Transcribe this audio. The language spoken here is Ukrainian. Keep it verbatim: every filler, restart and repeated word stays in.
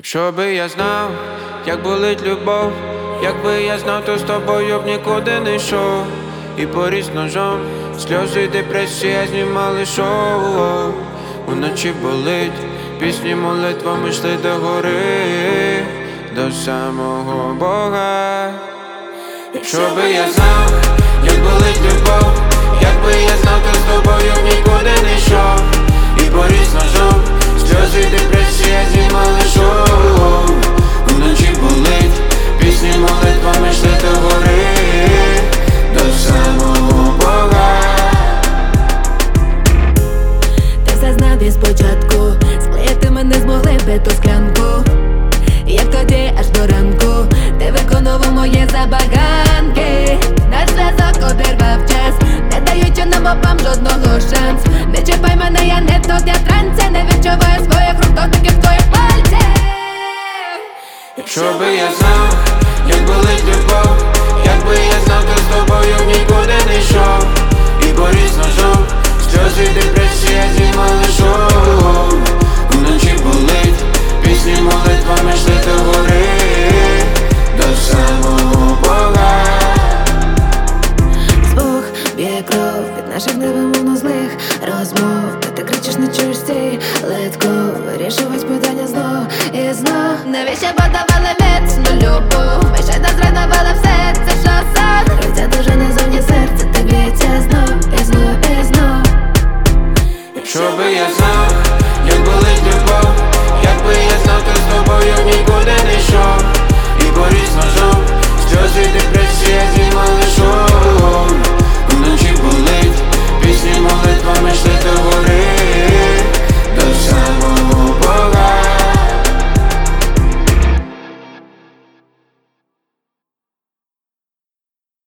Якщо би я знав, як болить любов, якби я знав, то з тобою б нікуди не йшов. І поріз ножом, сльози, депресія знімали шоу. Уночі болить, пісні молитвами йшли до гори, до самого Бога. Якщо би я знав, як болить любов, якби я знав, то з тобою б нікуди не йшов. І поріз ножом, сльози, депресія знімали шоу. Уночі болить, пісні молитвами йшли до гори, до самого Бога. Ти все знав і спочатку, склеїти мене змогли би ту склянку. Як тоді аж до ранку ти виконував мої забаганки. Наш зв'язок обірвав час, не даючи нам обом жодного шанс. Не чіпай мене, я не тут, я в трансі, не відчуваю своїх рук, дотиків твоїх пальців. Якщо би я знав, як болить любов, якби я знав, то з тобою б нікуди не йшов. І поріз ножом, сльози, депресія знімали шоу.